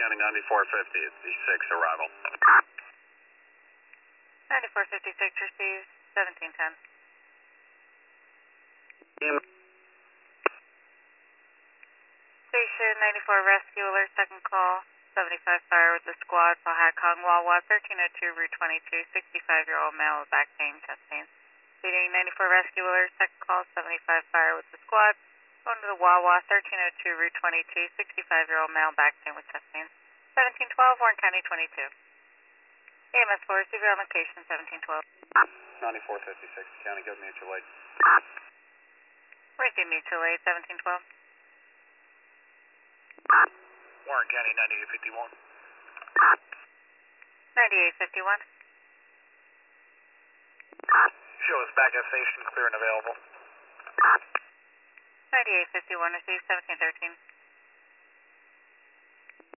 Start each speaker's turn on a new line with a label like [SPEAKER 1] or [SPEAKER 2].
[SPEAKER 1] County 9450, it's the 6 arrival.
[SPEAKER 2] 9456 received, 1710. Station 94 rescue alert, second call, 75 fire with the squad, Pahakong Wawa, 1302 Route 22, 65-year-old male with back pain, chest pain. Leading 94 rescue alert, second call, 75 fire with the squad, going to the Wawa, 1302 Route 22, 65-year-old male, back pain with chest pain. 1712, Warren County 22. AMS 4, receiver on location, 1712.
[SPEAKER 1] 9456, County, go mutual aid.
[SPEAKER 2] Receive mutual aid, 1712.
[SPEAKER 1] Warren County 9851.
[SPEAKER 2] 9851.
[SPEAKER 1] Show us back at station, clear and available.
[SPEAKER 2] 9851, receive 1713.